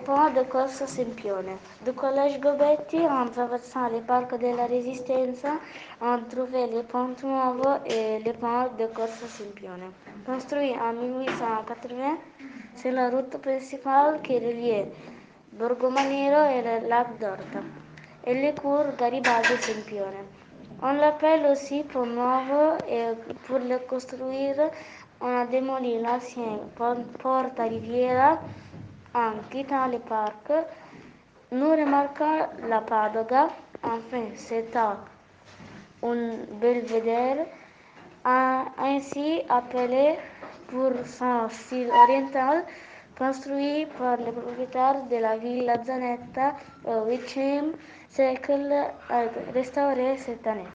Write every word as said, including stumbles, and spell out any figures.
ponts de Corso Sempione. Du Collège Gobetti, en traversant les parcs de la Résistance, on trouvait les ponts nouveaux et les ponts de Corso Sempione. Construit en mille huit cent quatre-vingts, c'est la route principale qui reliait Borgomanero et le lac d'Orta et les cours Garibaldi-Sempione. On l'appelle aussi pont nouveau et pour le construire, on a démoli l'ancien Porta Riviera en quittant le parc. Nous remarquons la Padoga, enfin c'est un belvédère, ainsi appelé pour son style oriental, construit par les propriétaires de la ville Zanetta au huitième siècle, restauré cette année.